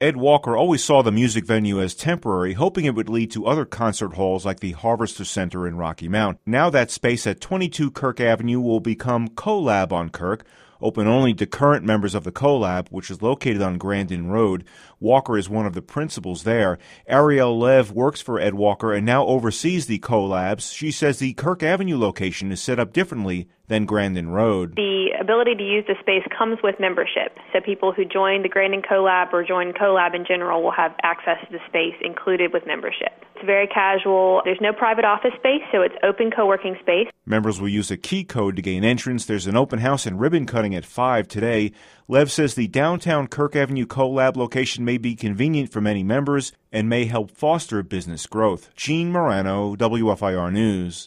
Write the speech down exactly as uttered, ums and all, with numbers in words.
Ed Walker always saw the music venue as temporary, hoping it would lead to other concert halls like the Harvester Center in Rocky Mount. Now that space at twenty-two Kirk Avenue will become CoLab on Kirk, open only to current members of the CoLab, which is located on Grandin Road. Walker is one of the principals there. Ariel Lev works for Ed Walker and now oversees the CoLabs. She says the Kirk Avenue location is set up differently than Grandin Road. The ability to use the space comes with membership. So people who join the Grandin CoLab or join CoLab in general will have access to the space included with membership. It's very casual. There's no private office space, so it's open co-working space. Members will use a key code to gain entrance. There's an open house and ribbon cutting at five today. Lev says the downtown Kirk Avenue CoLab location may be convenient for many members and may help foster business growth. Gene Morano, W F I R News.